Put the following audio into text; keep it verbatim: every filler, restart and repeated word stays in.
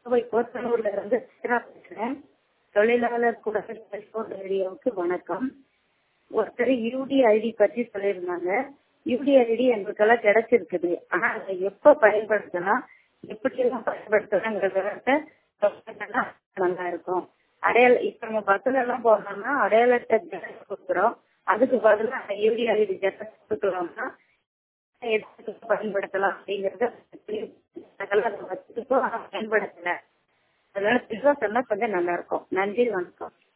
கோவை கோத்தனூர்ல இருந்து சித்ரா பேசுறேன். தொழிலாளர் குடல் செல்போன் ரேடியோவுக்கு வணக்கம். ஒருத்தர் யூடி ஐடி பத்தி சொல்லியிருந்தாங்க. யூடி ஐடி எங்களுக்கெல்லாம் கிடைச்சிருக்குது. ஆனா அதை எப்ப பயன்படுத்தலாம், எப்படி எல்லாம் பயன்படுத்தலாங்கிறத நல்லா இருக்கும். அடையாள இப்ப நம்ம பஸ்ல எல்லாம் போனோம்னா அடையாளத்தை ஜெராக்ஸ் கொடுக்குறோம். அதுக்கு பதிலாக யூடி ஐடி ஜெராக்ஸ் கொடுக்குறோம்னா எதுக்கு பயன்படுத்தலாம் அப்படிங்கறத வச்சுக்கோ பயன்படுத்தல. அதனால பிசினஸ் எல்லாம் கொஞ்சம் நல்லா இருக்கும். நன்றி, வணக்கம்.